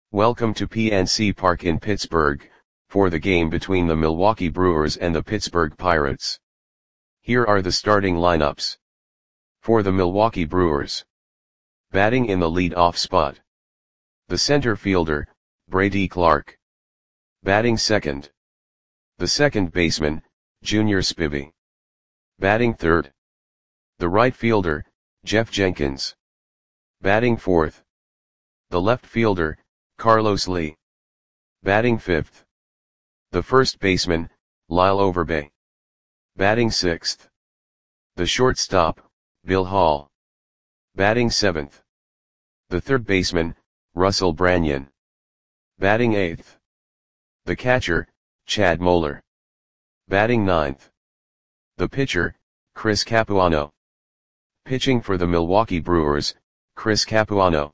Welcome to PNC Park in Pittsburgh, for the game between the Milwaukee Brewers and the Pittsburgh Pirates. Here are the starting lineups. For the Milwaukee Brewers. Batting in the lead-off spot. The center fielder, Brady Clark. Batting second. The second baseman, Junior Spivey. Batting third. The right fielder, Jeff Jenkins. Batting fourth. The left fielder, Carlos Lee. Batting fifth. The first baseman, Lyle Overbay. Batting sixth. The shortstop, Bill Hall. Batting seventh. The third baseman, Russell Branyan. Batting eighth. The catcher, Chad Moeller. Batting ninth. The pitcher, Chris Capuano. Pitching for the Milwaukee Brewers, Chris Capuano.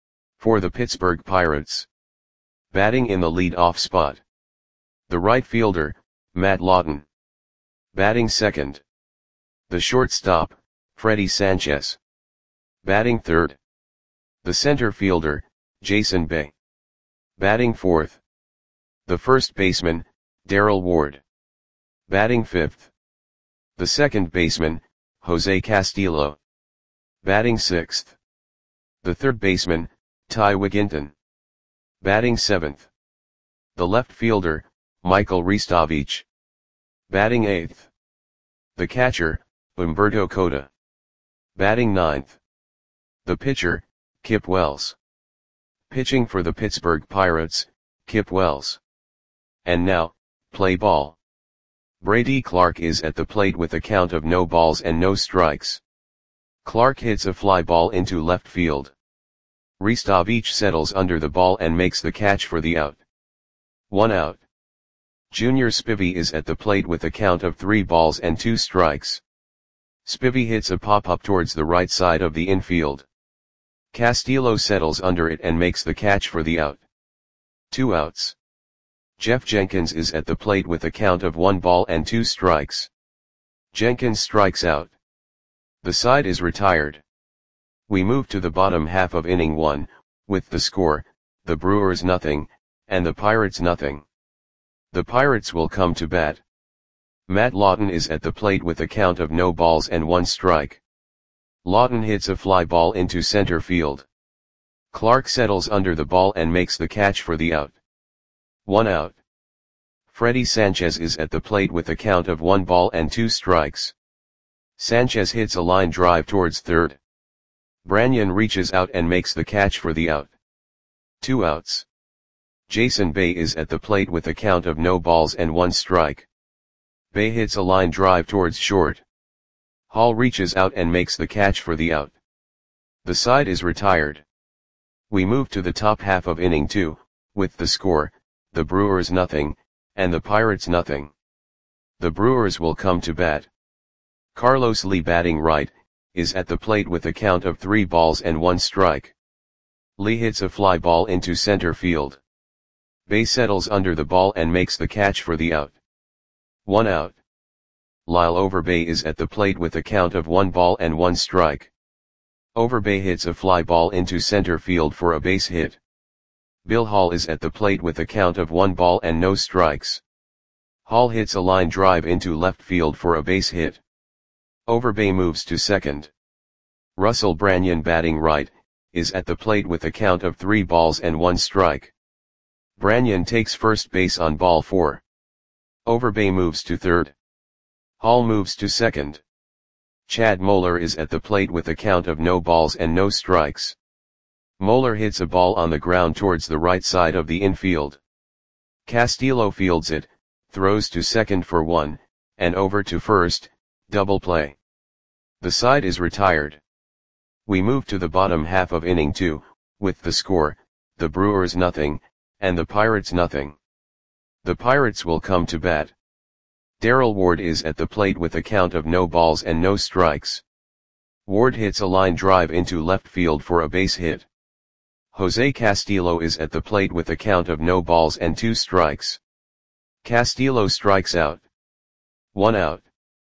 For the Pittsburgh Pirates. Batting in the lead-off spot. The right fielder, Matt Lawton. Batting second. The shortstop, Freddie Sanchez. Batting third. The center fielder, Jason Bay. Batting fourth. The first baseman, Darrell Ward. Batting fifth. The second baseman, Jose Castillo. Batting sixth. The third baseman, Ty Wigginton. Batting seventh. The left fielder, Michael Ristovich. Batting eighth. The catcher, Humberto Cota. Batting ninth. The pitcher, Kip Wells. Pitching for the Pittsburgh Pirates, Kip Wells. And now, play ball. Brady Clark is at the plate with a count of no balls and no strikes. Clark hits a fly ball into left field. Ristovich settles under the ball and makes the catch for the out. 1 out. Junior Spivey is at the plate with a count of 3 balls and 2 strikes. Spivey hits a pop-up towards the right side of the infield. Castillo settles under it and makes the catch for the out. 2 outs. Jeff Jenkins is at the plate with a count of 1 ball and 2 strikes. Jenkins strikes out. The side is retired. We move to the bottom half of inning 1, with the score, the Brewers nothing, and the Pirates nothing. The Pirates will come to bat. Matt Lawton is at the plate with a count of no balls and 1 strike. Lawton hits a fly ball into center field. Clark settles under the ball and makes the catch for the out. 1 out. Freddie Sanchez is at the plate with a count of 1 ball and 2 strikes. Sanchez hits a line drive towards third. Branyan reaches out and makes the catch for the out. 2 outs. Jason Bay is at the plate with a count of no balls and 1 strike. Bay hits a line drive towards short. Hall reaches out and makes the catch for the out. The side is retired. We move to the top half of inning 2, with the score, the Brewers nothing, and the Pirates nothing. The Brewers will come to bat. Carlos Lee batting right, is at the plate with a count of 3 balls and 1 strike. Lee hits a fly ball into center field. Bay settles under the ball and makes the catch for the out. 1 out. Lyle Overbay is at the plate with a count of 1 ball and 1 strike. Overbay hits a fly ball into center field for a base hit. Bill Hall is at the plate with a count of 1 ball and no strikes. Hall hits a line drive into left field for a base hit. Overbay moves to second. Russell Branyan batting right, is at the plate with a count of 3 balls and 1 strike. Branyan takes first base on ball 4. Overbay moves to third. Hall moves to second. Chad Moeller is at the plate with a count of no balls and no strikes. Moeller hits a ball on the ground towards the right side of the infield. Castillo fields it, throws to second for 1, and over to first, double play. The side is retired. We move to the bottom half of inning 2, with the score, the Brewers nothing, and the Pirates nothing. The Pirates will come to bat. Darrell Ward is at the plate with a count of no balls and no strikes. Ward hits a line drive into left field for a base hit. Jose Castillo is at the plate with a count of no balls and 2 strikes. Castillo strikes out. 1 out.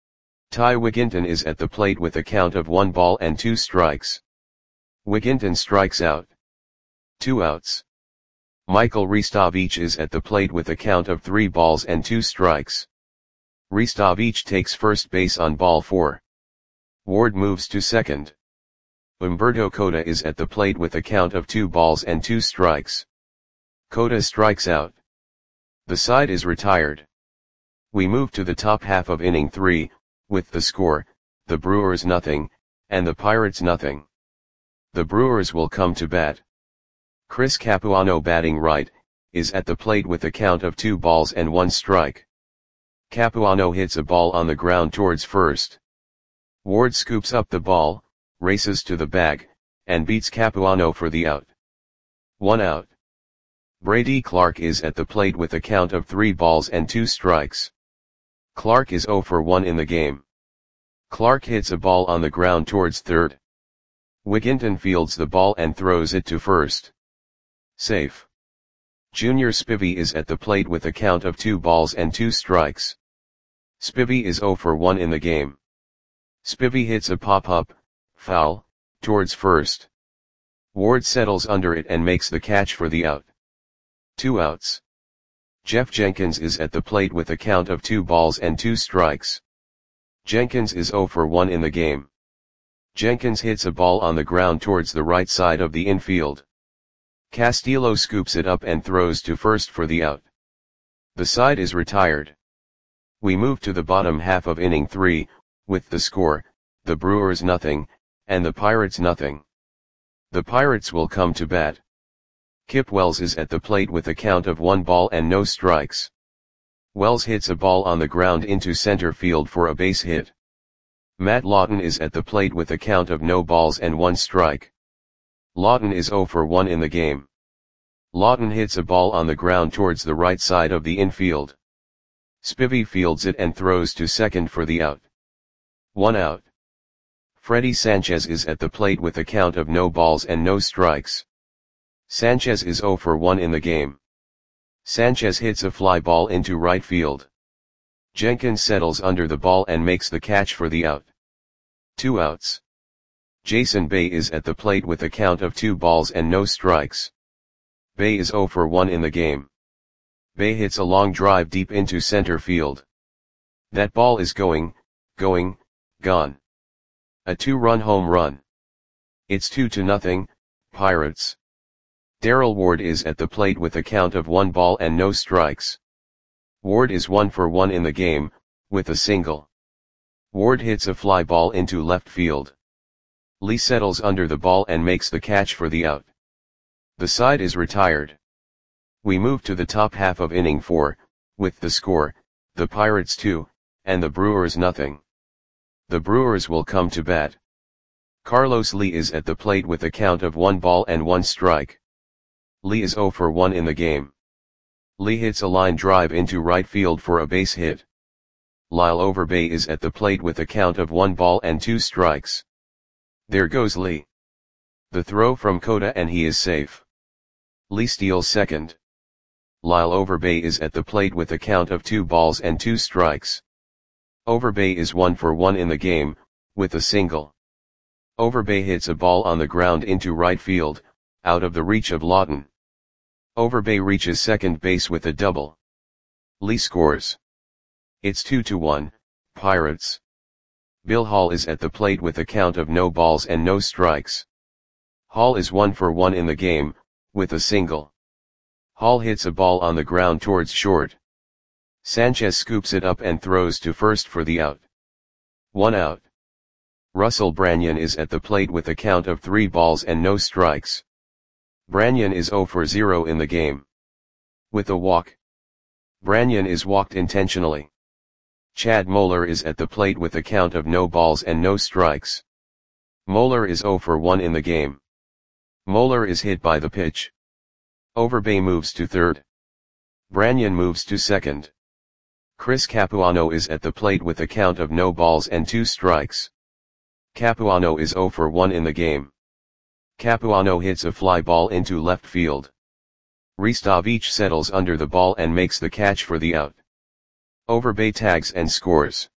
Ty Wigginton is at the plate with a count of 1 ball and 2 strikes. Wigginton strikes out. 2 outs. Michael Ristovich is at the plate with a count of 3 balls and 2 strikes. Ristovich takes first base on ball 4. Ward moves to second. Umberto Cota is at the plate with a count of 2 balls and 2 strikes. Cota strikes out. The side is retired. We move to the top half of inning 3, with the score, the Brewers nothing, and the Pirates nothing. The Brewers will come to bat. Chris Capuano, batting right, is at the plate with a count of 2 balls and 1 strike. Capuano hits a ball on the ground towards first. Ward scoops up the ball, races to the bag, and beats Capuano for the out. 1 out. Brady Clark is at the plate with a count of 3 balls and 2 strikes. Clark is 0 for 1 in the game. Clark hits a ball on the ground towards third. Wigginton fields the ball and throws it to first. Safe. Junior Spivey is at the plate with a count of 2 balls and 2 strikes. Spivey is 0 for 1 in the game. Spivey hits a pop-up, foul, towards first. Ward settles under it and makes the catch for the out. 2 outs. Jeff Jenkins is at the plate with a count of 2 balls and 2 strikes. Jenkins is 0 for 1 in the game. Jenkins hits a ball on the ground towards the right side of the infield. Castillo scoops it up and throws to first for the out. The side is retired. We move to the bottom half of inning 3, with the score, the Brewers nothing, and the Pirates nothing. The Pirates will come to bat. Kip Wells is at the plate with a count of 1 ball and no strikes. Wells hits a ball on the ground into center field for a base hit. Matt Lawton is at the plate with a count of no balls and 1 strike. Lawton is 0 for 1 in the game. Lawton hits a ball on the ground towards the right side of the infield. Spivey fields it and throws to second for the out. 1 out. Freddie Sanchez is at the plate with a count of no balls and no strikes. Sanchez is 0 for 1 in the game. Sanchez hits a fly ball into right field. Jenkins settles under the ball and makes the catch for the out. 2 outs. Jason Bay is at the plate with a count of 2 balls and no strikes. Bay is 0 for 1 in the game. Bay hits a long drive deep into center field. That ball is gone. A 2-run home run. It's 2-0, Pirates. Darrell Ward is at the plate with a count of 1 ball and no strikes. Ward is 1 for 1 in the game, with a single. Ward hits a fly ball into left field. Lee settles under the ball and makes the catch for the out. The side is retired. We move to the top half of inning 4, with the score, the Pirates 2, and the Brewers nothing. The Brewers will come to bat. Carlos Lee is at the plate with a count of 1 ball and 1 strike. Lee is 0 for 1 in the game. Lee hits a line drive into right field for a base hit. Lyle Overbay is at the plate with a count of 1 ball and 2 strikes. There goes Lee. The throw from Cota and he is safe. Lee steals second. Lyle Overbay is at the plate with a count of 2 balls and 2 strikes. Overbay is 1 for 1 in the game, with a single. Overbay hits a ball on the ground into right field, out of the reach of Lawton. Overbay reaches second base with a double. Lee scores. It's 2-1, Pirates. Bill Hall is at the plate with a count of no balls and no strikes. Hall is 1 for 1 in the game, with a single. Hall hits a ball on the ground towards short. Sanchez scoops it up and throws to first for the out. 1 out. Russell Branyan is at the plate with a count of 3 balls and no strikes. Branyan is 0 for 0 in the game. With a walk. Branyan is walked intentionally. Chad Moeller is at the plate with a count of no balls and no strikes. Moeller is 0 for 1 in the game. Moeller is hit by the pitch. Overbay moves to third. Branyan moves to second. Chris Capuano is at the plate with a count of no balls and 2 strikes. Capuano is 0 for 1 in the game. Capuano hits a fly ball into left field. Ristovich settles under the ball and makes the catch for the out. Overbay tags and scores.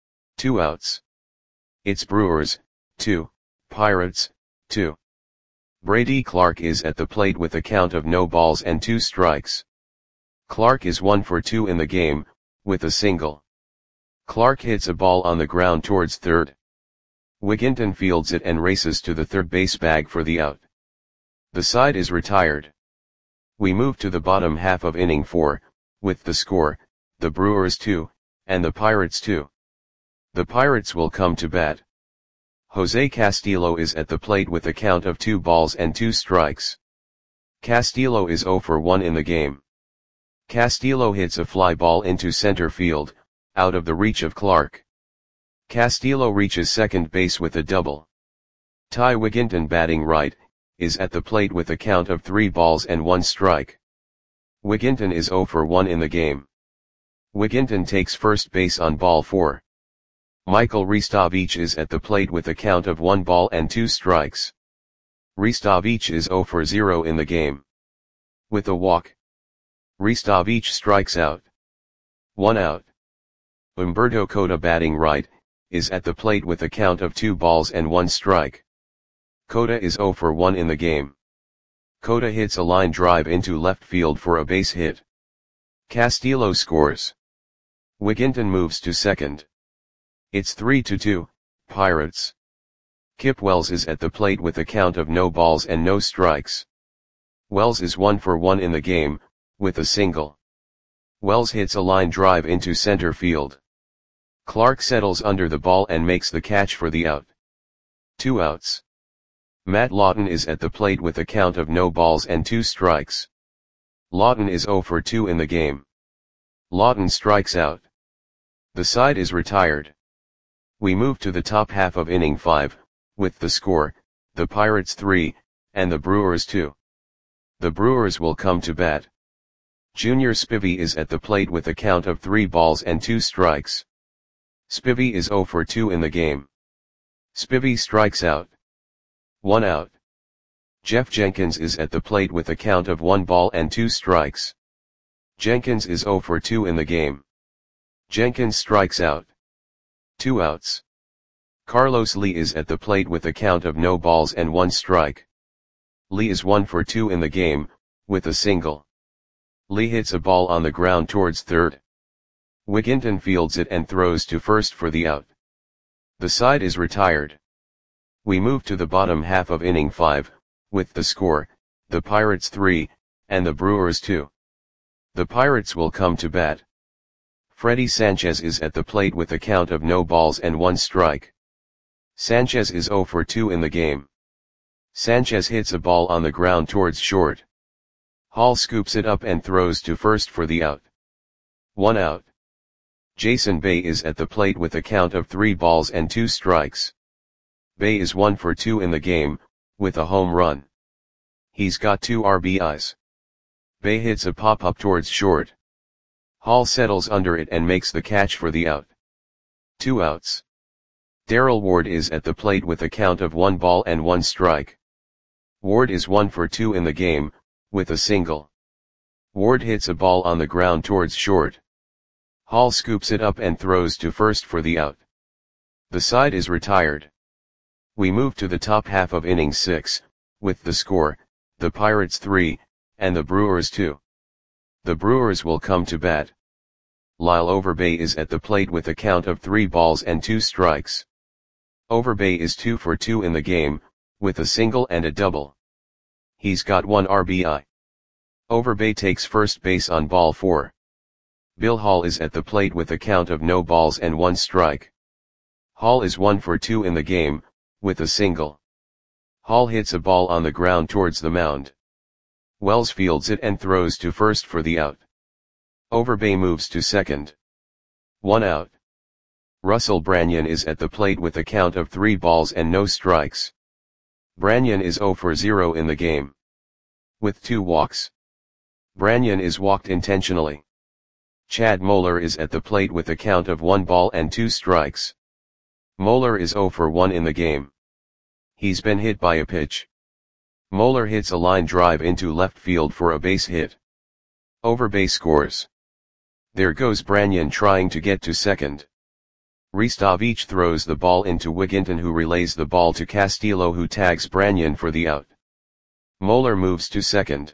2 outs. It's Brewers, 2, Pirates, 2. Brady Clark is at the plate with a count of no balls and 2 strikes. Clark is 1 for 2 in the game, with a single. Clark hits a ball on the ground towards third. Wigginton fields it and races to the third base bag for the out. The side is retired. We move to the bottom half of inning 4, with the score, the Brewers 2, and the Pirates 2. The Pirates will come to bat. Jose Castillo is at the plate with a count of 2 balls and 2 strikes. Castillo is 0 for 1 in the game. Castillo hits a fly ball into center field, out of the reach of Clark. Castillo reaches second base with a double. Ty Wigginton, batting right, is at the plate with a count of 3 balls and 1 strike. Wigginton is 0 for 1 in the game. Wigginton takes first base on ball 4. Michael Ristovich is at the plate with a count of 1 ball and 2 strikes. Ristovich is 0 for 0 in the game. With a walk, Ristovich strikes out. 1 out. Humberto Cota, batting right, is at the plate with a count of 2 balls and 1 strike. Cota is 0 for 1 in the game. Cota hits a line drive into left field for a base hit. Castillo scores. Wigginton moves to second. It's 3-2, Pirates. Kip Wells is at the plate with a count of no balls and no strikes. Wells is 1 for 1 in the game, with a single. Wells hits a line drive into center field. Clark settles under the ball and makes the catch for the out. 2 outs. Matt Lawton is at the plate with a count of no balls and 2 strikes. Lawton is 0 for 2 in the game. Lawton strikes out. The side is retired. We move to the top half of inning 5, with the score, the Pirates 3, and the Brewers 2. The Brewers will come to bat. Junior Spivey is at the plate with a count of 3 balls and 2 strikes. Spivey is 0 for 2 in the game. Spivey strikes out. 1 out. Jeff Jenkins is at the plate with a count of 1 ball and 2 strikes. Jenkins is 0 for 2 in the game. Jenkins strikes out. 2 outs. Carlos Lee is at the plate with a count of no balls and 1 strike. Lee is 1 for 2 in the game, with a single. Lee hits a ball on the ground towards third. Wigginton fields it and throws to first for the out. The side is retired. We move to the bottom half of inning 5, with the score, the Pirates 3, and the Brewers 2. The Pirates will come to bat. Freddie Sanchez is at the plate with a count of no balls and 1 strike. Sanchez is 0 for 2 in the game. Sanchez hits a ball on the ground towards short. Hall scoops it up and throws to first for the out. 1 out. Jason Bay is at the plate with a count of 3 balls and 2 strikes. Bay is 1 for 2 in the game, with a home run. He's got 2 RBIs. Bay hits a pop-up towards short. Hall settles under it and makes the catch for the out. 2 outs. Darrell Ward is at the plate with a count of 1 ball and 1 strike. Ward is 1 for 2 in the game, with a single. Ward hits a ball on the ground towards short. Hall scoops it up and throws to first for the out. The side is retired. We move to the top half of inning 6, with the score, the Pirates 3, and the Brewers 2. The Brewers will come to bat. Lyle Overbay is at the plate with a count of 3 balls and 2 strikes. Overbay is 2 for 2 in the game, with a single and a double. He's got 1 RBI. Overbay takes first base on ball 4. Bill Hall is at the plate with a count of no balls and 1 strike. Hall is 1 for 2 in the game, with a single. Hall hits a ball on the ground towards the mound. Wells fields it and throws to first for the out. Overbay moves to second. 1 out. Russell Branyan is at the plate with a count of 3 balls and no strikes. Branyan is 0 for 0 in the game. With 2 walks. Branyan is walked intentionally. Chad Moeller is at the plate with a count of 1 ball and 2 strikes. Moeller is 0 for 1 in the game. He's been hit by a pitch. Moeller hits a line drive into left field for a base hit. Overbay scores. There goes Branyan trying to get to second. Ristovich throws the ball into Wigginton, who relays the ball to Castillo, who tags Branyan for the out. Moeller moves to second.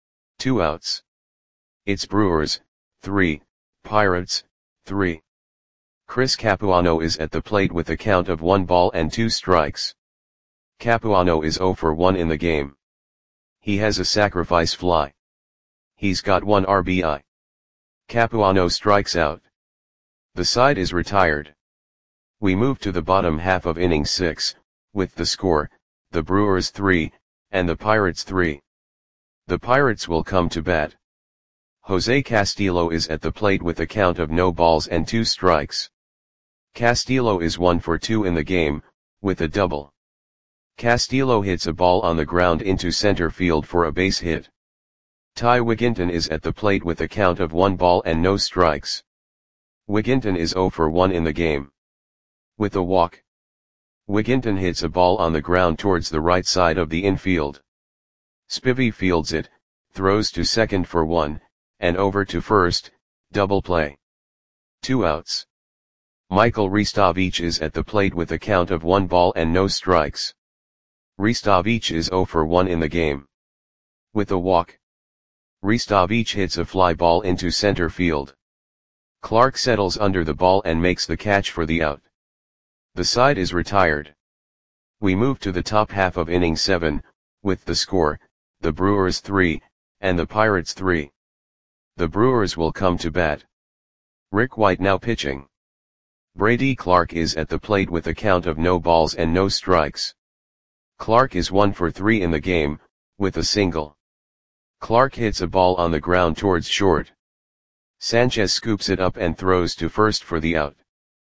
2 outs. It's Brewers, 3, Pirates, 3. Chris Capuano is at the plate with a count of 1 ball and 2 strikes. Capuano is 0 for 1 in the game. He has a sacrifice fly. He's got 1 RBI. Capuano strikes out. The side is retired. We move to the bottom half of inning 6, with the score, the Brewers 3, and the Pirates 3. The Pirates will come to bat. Jose Castillo is at the plate with a count of no balls and 2 strikes. Castillo is 1 for 2 in the game, with a double. Castillo hits a ball on the ground into center field for a base hit. Ty Wigginton is at the plate with a count of 1 ball and no strikes. Wigginton is 0 for 1 in the game. With a walk. Wigginton hits a ball on the ground towards the right side of the infield. Spivey fields it, throws to second for 1, and over to first, double play. 2 outs. Michael Ristovich is at the plate with a count of 1 ball and no strikes. Ristovich is 0 for 1 in the game. With a walk. Ristovich hits a fly ball into center field. Clark settles under the ball and makes the catch for the out. The side is retired. We move to the top half of inning 7, with the score, the Brewers 3, and the Pirates 3. The Brewers will come to bat. Rick White now pitching. Brady Clark is at the plate with a count of no balls and no strikes. Clark is 1 for 3 in the game, with a single. Clark hits a ball on the ground towards short. Sanchez scoops it up and throws to first for the out.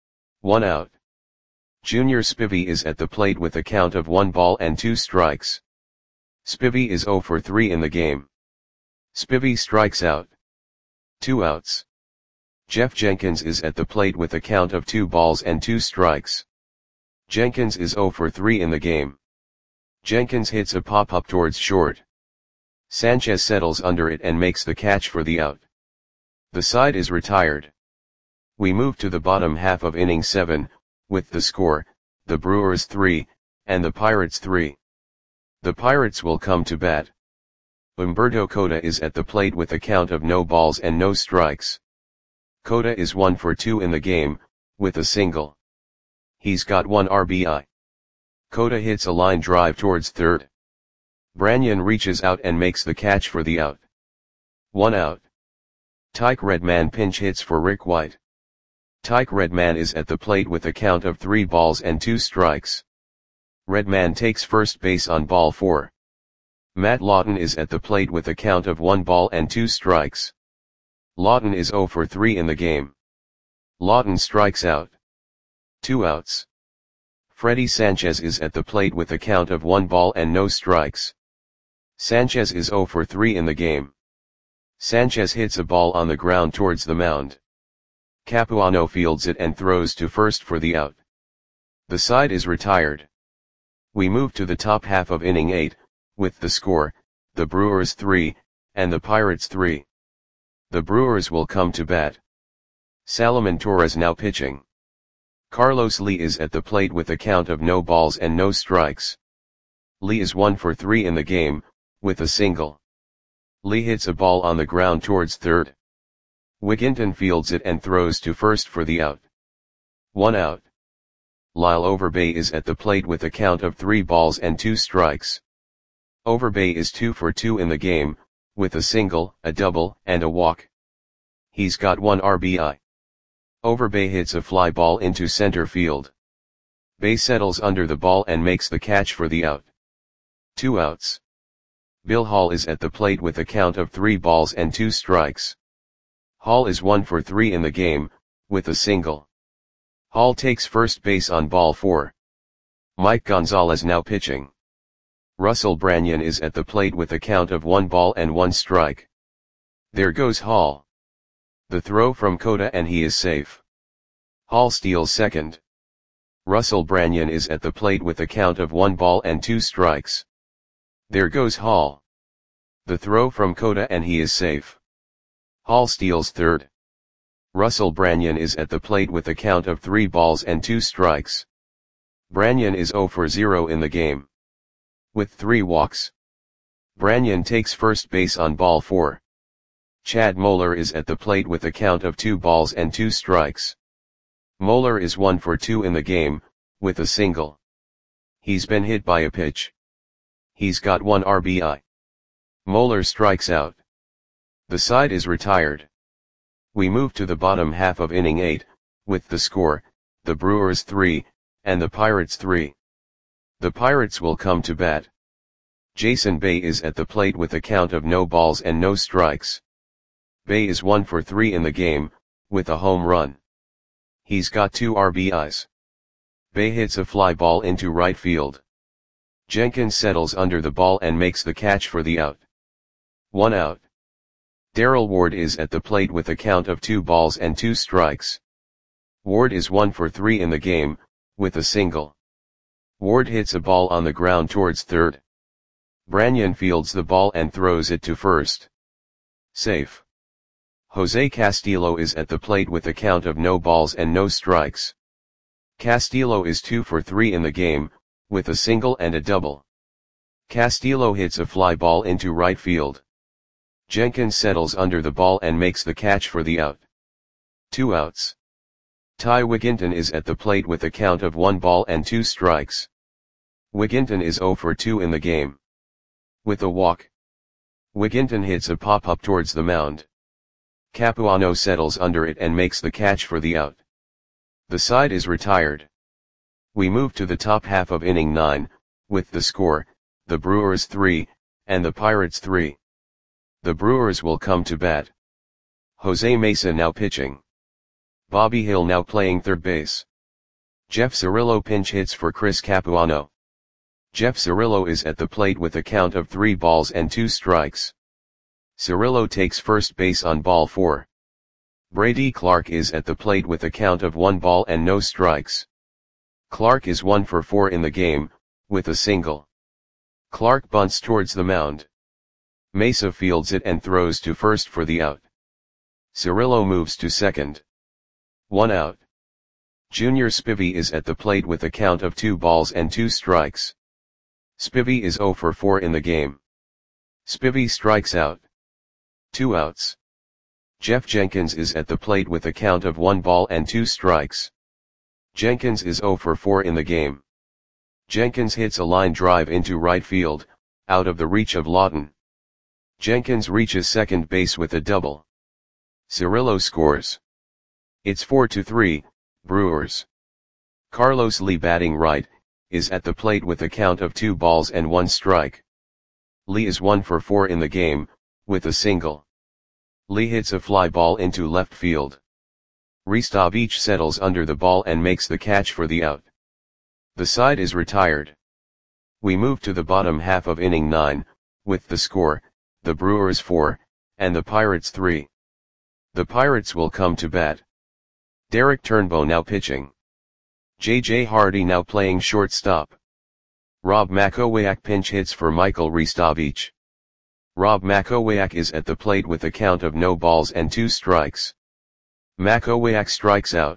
1 out. Junior Spivey is at the plate with a count of 1 ball and 2 strikes. Spivey is 0 for 3 in the game. Spivey strikes out. 2 outs. Jeff Jenkins is at the plate with a count of 2 balls and 2 strikes. Jenkins is 0 for 3 in the game. Jenkins hits a pop-up towards short. Sanchez settles under it and makes the catch for the out. The side is retired. We move to the bottom half of inning 7, with the score, the Brewers 3, and the Pirates 3. The Pirates will come to bat. Humberto Cota is at the plate with a count of no balls and no strikes. Cota is 1 for 2 in the game, with a single. He's got 1 RBI. Cota hits a line drive towards third. Branyan reaches out and makes the catch for the out. 1 out. Tyke Redman pinch hits for Rick White. Tyke Redman is at the plate with a count of 3 balls and 2 strikes. Redman takes first base on ball 4. Matt Lawton is at the plate with a count of 1 ball and 2 strikes. Lawton is 0 for 3 in the game. Lawton strikes out. 2 outs. Freddie Sanchez is at the plate with a count of 1 ball and no strikes. Sanchez is 0 for 3 in the game. Sanchez hits a ball on the ground towards the mound. Capuano fields it and throws to first for the out. The side is retired. We move to the top half of inning 8, with the score, the Brewers 3, and the Pirates 3. The Brewers will come to bat. Salomon Torres now pitching. Carlos Lee is at the plate with a count of no balls and no strikes. Lee is 1 for 3 in the game, with a single. Lee hits a ball on the ground towards third. Wigginton fields it and throws to first for the out. 1 out. Lyle Overbay is at the plate with a count of 3 balls and 2 strikes. Overbay is 2 for 2 in the game, with a single, a double, and a walk. He's got 1 RBI. Overbay hits a fly ball into center field. Bay settles under the ball and makes the catch for the out. 2 outs. Bill Hall is at the plate with a count of 3 balls and 2 strikes. Hall is 1 for 3 in the game, with a single. Hall takes first base on ball 4. Mike Gonzalez now pitching. Russell Branyan is at the plate with a count of 1 ball and 1 strike. There goes Hall. The throw from Cota and he is safe. Hall steals second. Russell Branyan is at the plate with a count of 1 ball and 2 strikes. There goes Hall. The throw from Cota and he is safe. Hall steals third. Russell Branyan is at the plate with a count of 3 balls and 2 strikes. Branyan is 0 for 0 in the game. With 3 walks. Branyan takes first base on ball 4. Chad Moeller is at the plate with a count of 2 balls and 2 strikes. Moeller is 1 for 2 in the game, with a single. He's been hit by a pitch. He's got 1 RBI. Moeller strikes out. The side is retired. We move to the bottom half of inning 8, with the score, the Brewers 3, and the Pirates 3. The Pirates will come to bat. Jason Bay is at the plate with a count of no balls and no strikes. Bay is 1 for 3 in the game, with a home run. He's got 2 RBIs. Bay hits a fly ball into right field. Jenkins settles under the ball and makes the catch for the out. 1 out. Darrell Ward is at the plate with a count of 2 balls and 2 strikes. Ward is 1 for 3 in the game, with a single. Ward hits a ball on the ground towards third. Branyan fields the ball and throws it to first. Safe. Jose Castillo is at the plate with a count of no balls and no strikes. Castillo is 2 for 3 in the game, with a single and a double. Castillo hits a fly ball into right field. Jenkins settles under the ball and makes the catch for the out. 2 outs. Ty Wigginton is at the plate with a count of 1 ball and 2 strikes. Wigginton is 0 for 2 in the game. With a walk. Wigginton hits a pop-up towards the mound. Capuano settles under it and makes the catch for the out. The side is retired. We move to the top half of inning 9, with the score, the Brewers 3, and the Pirates 3. The Brewers will come to bat. Jose Mesa now pitching. Bobby Hill now playing third base. Jeff Cirillo pinch hits for Chris Capuano. Jeff Cirillo is at the plate with a count of 3 balls and 2 strikes. Cirillo takes first base on ball 4. Brady Clark is at the plate with a count of 1 ball and no strikes. Clark is 1 for 4 in the game, with a single. Clark bunts towards the mound. Mesa fields it and throws to first for the out. Cirillo moves to second. 1 out. Junior Spivey is at the plate with a count of 2 balls and 2 strikes. Spivey is 0 for 4 in the game. Spivey strikes out. 2 outs. Jeff Jenkins is at the plate with a count of 1 ball and 2 strikes. Jenkins is 0 for 4 in the game. Jenkins hits a line drive into right field, out of the reach of Lawton. Jenkins reaches second base with a double. Cirillo scores. It's 4-3, Brewers. Carlos Lee batting right, is at the plate with a count of 2 balls and 1 strike. Lee is 1 for 4 in the game, with a single. Lee hits a fly ball into left field. Ristabich settles under the ball and makes the catch for the out. The side is retired. We move to the bottom half of inning 9, with the score, the Brewers 4, and the Pirates 3. The Pirates will come to bat. Derek Turnbow now pitching. J.J. Hardy now playing shortstop. Rob Makowiak pinch hits for Michael Ristabich. Rob Makowiak is at the plate with a count of no balls and 2 strikes. Makowiak strikes out.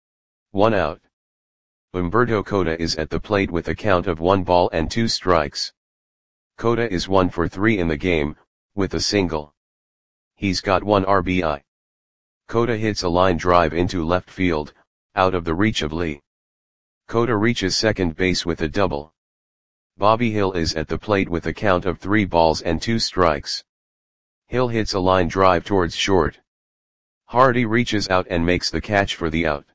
1 out. Humberto Cota is at the plate with a count of 1 ball and 2 strikes. Cota is 1 for 3 in the game, with a single. He's got 1 RBI. Cota hits a line drive into left field, out of the reach of Lee. Cota reaches second base with a double. Bobby Hill is at the plate with a count of 3 balls and 2 strikes. Hill hits a line drive towards short. Hardy reaches out and makes the catch for the out.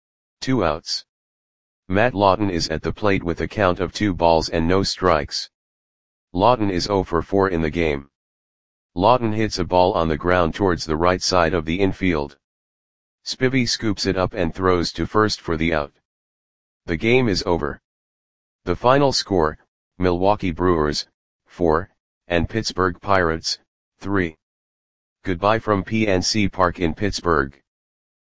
2 outs. Matt Lawton is at the plate with a count of 2 balls and no strikes. Lawton is 0 for 4 in the game. Lawton hits a ball on the ground towards the right side of the infield. Spivey scoops it up and throws to first for the out. The game is over. The final score, Milwaukee Brewers, 4, and Pittsburgh Pirates, 3. Goodbye from PNC Park in Pittsburgh.